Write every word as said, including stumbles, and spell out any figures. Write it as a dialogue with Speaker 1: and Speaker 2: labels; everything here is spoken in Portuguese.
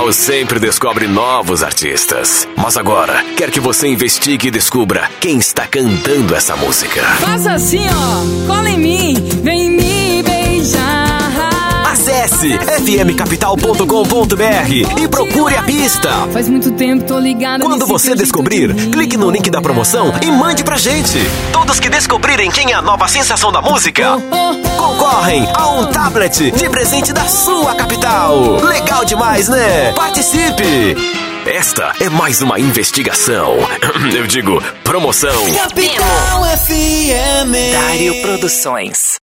Speaker 1: Capital sempre descobre novos artistas. Mas agora, quer que você investigue e descubra quem está cantando essa música.
Speaker 2: Faça assim, ó, cola em mim, vem me beijar.
Speaker 1: Acesse f m capital ponto com ponto b r e procure a pista.
Speaker 2: Faz muito tempo, tô ligado.
Speaker 1: Quando você descobrir, clique no link da promoção e mande pra gente. Todos que descobrirem quem é a nova sensação da música concorrem a um tablet de presente da sua capital. Legal demais, né? Participe! Esta é mais uma investigação. Eu digo, promoção.
Speaker 3: Capital F M.
Speaker 4: Dário Produções.